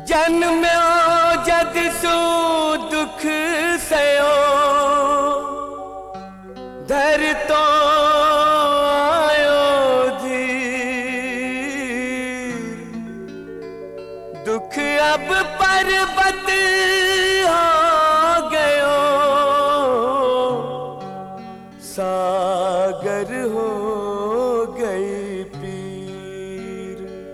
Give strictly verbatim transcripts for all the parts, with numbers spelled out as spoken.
जन्म्यो जद सू दुख सयो धर तो आयो धीर। दुख अब पर्वत हो गयो सागर हो गई पीर।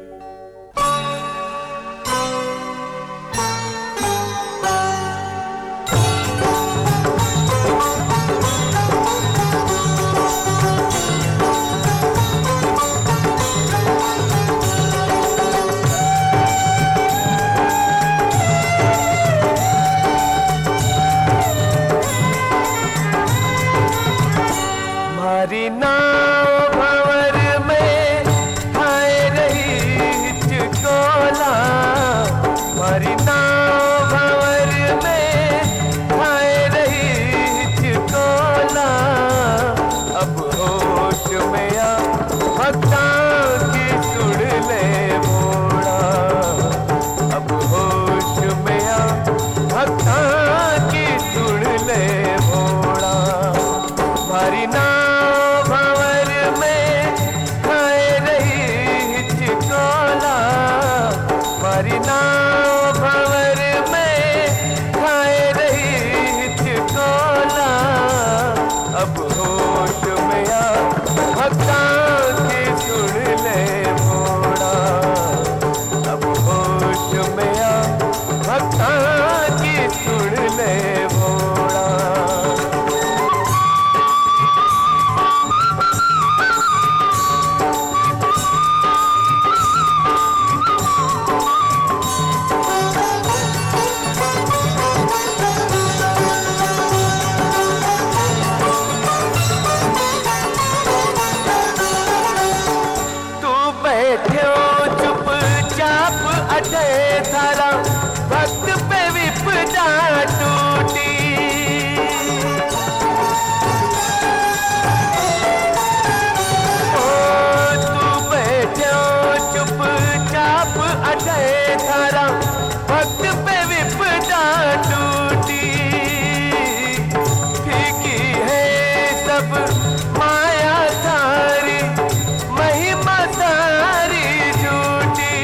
मारी नाव भंवर में खाए रही हिचकोला। मारी नाव भंवर में खाए रही हिचकोला। अब होश में आ भक्ता की सुन ले मोड़ा। अब होश में आ भक्ता की सुन ले मोड़ा। मारी नाव मारी नाव भंवर में खाए रही हिचकोला। अब होश में आ भक्ता की सुन ले मोड़ा। अब होश में आ भक्ता की सुन ले मोड़ा। चुपचाप अटे थारा भक्त पे विपदा टूटी। ओ तू बैठो चुपचाप अटे थारा भक्त पे विपदा टूटी। फीकी है सब माया थारी महिमा सारी झूठी।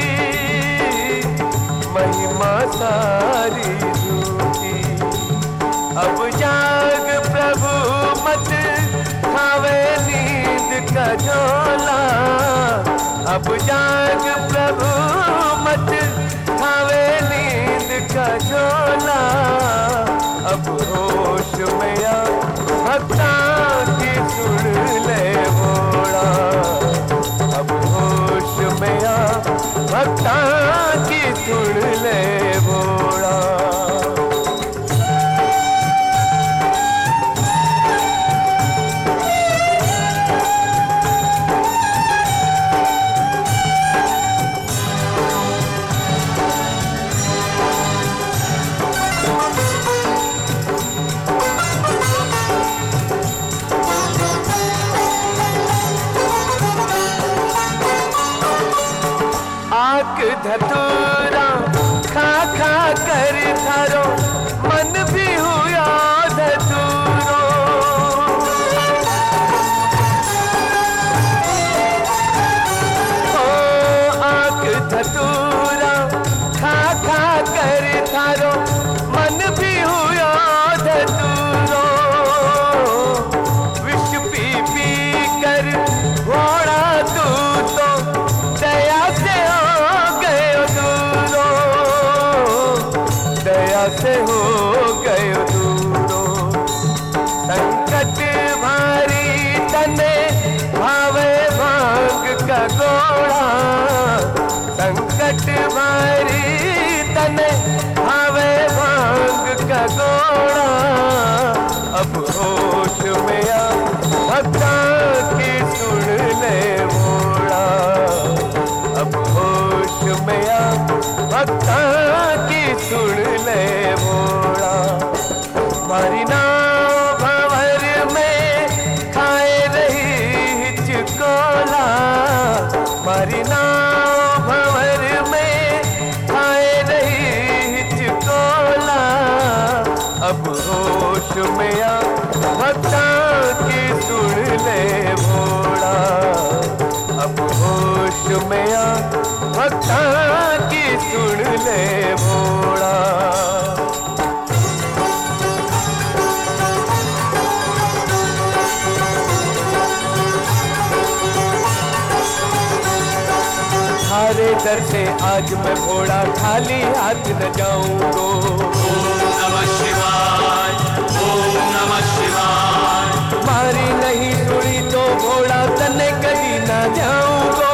महिमा सारी झूठी। अब जाग प्रभु मत खावे नींद का झोला। अब जाग प्रभु मत खावे नींद का झोला। अब होश में आ भक्ता की सुन ले मोड़ा। अब होश में आ भक्ता की सुन ले मोड़ा। आक धतूरा खा खा कर थारो मन भी हुआ धतूरो। ओ आक धतूरा खा खा कर थारो मन भी हुआ धतूरो। विष पी पी कर घोड़ा तू तो दया से दया से हो गए दूरो। संकट भारी तने भावे भांग का गोड़ा। संकट भारी तने भावे भांग का गोड़ा। अब होश में आ भक्ता की सुन ले मोड़ा। अब होश में आ भक्ता की सुन ले मोड़ा। मारी नाव भंवर में खाए रही हिचकोला। मारी नाव भंवर में खाए रही होश में आ भक्ता की सुन ले भोला, अब होश में आ भक्ता की सुन ले भोला। थारे दर से आज मैं भोला खाली हाथ न जाऊंगो। ओम नमः शिवाय, ओम नमः शिवाय। मारी नहीं सुनी तो भोला तने कभी न जाऊंगो।